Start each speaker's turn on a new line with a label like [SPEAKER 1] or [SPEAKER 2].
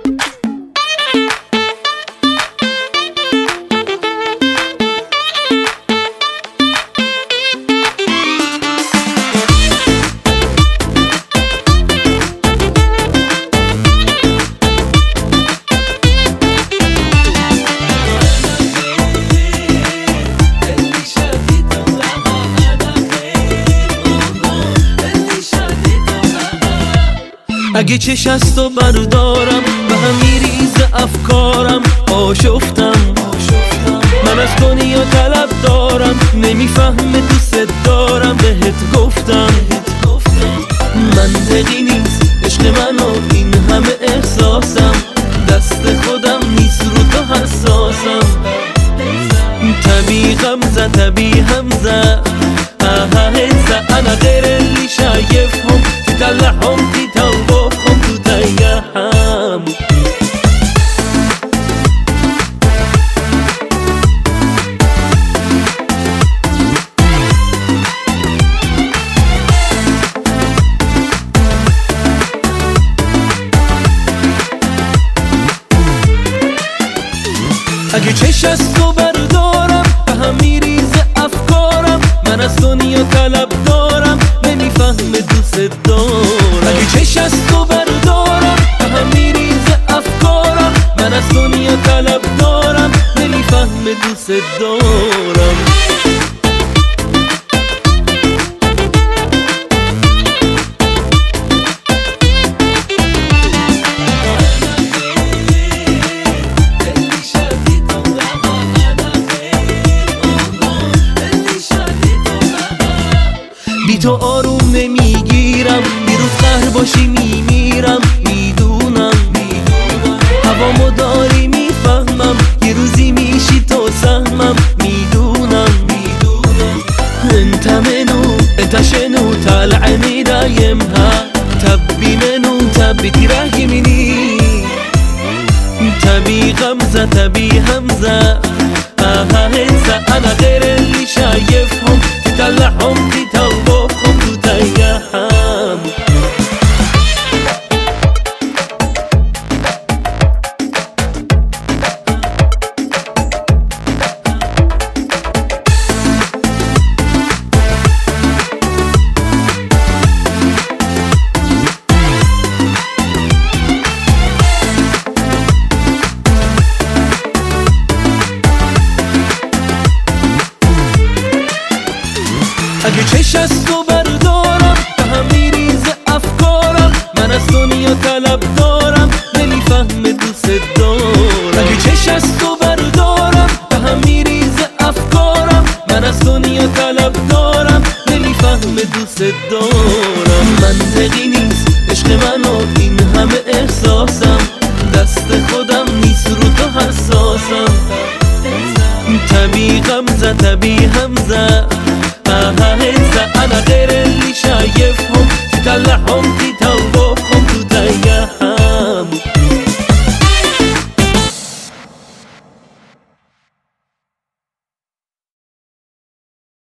[SPEAKER 1] اگه چش از تو بردارم به هم میریزه افکارم. آشفتم من از دنیا طلب دارم، نمیفهمه دوست دارم. بهت گفتم منطقی نیست عشق من و این همه احساسم. دست خودم نیست رو تو حساسم. طبيعي غمزة طبيعي همزة هزة. أنا غير اللي شايفهم، تدلعهم تتوبخهم تتيهم. اگه چش از تو بردارم به هم میریزه افکارم. من از دنیا طلب دارم، نمیفهمه دوست دارم. اگه چش از تو بردارم به هم میریزه افکارم. من از دنیا طلب دارم، نمیفهمه دوست دارم. بی تو آروم نمیگیرم، دیروز قهر باشی میمیرم. میدونم هوامو داری میفهمم، یه روزی میشی تو سهمم. میدونم انت منو انت شنو طالعني دايمها. تبي منو تبي تراهمني. تبي غمزة تبي همزة هزة. أنا غير اللي شايفهم، تدلعهم تتوبخهم تتيهم. اگه چش از تو بردارم به هم میریزه افکارم. من از دنیا طلب دارم، نمیفهمه دوست دارم. اگه چش از تو بردارم به هم میریزه افکارم. من از دنیا طلب دارم، نمیفهمه دوست دارم. منطقی نیست عشق من و این همه احساسم. دست خودم نیست رو تو حساسم. طبیعی غمزه طبیعی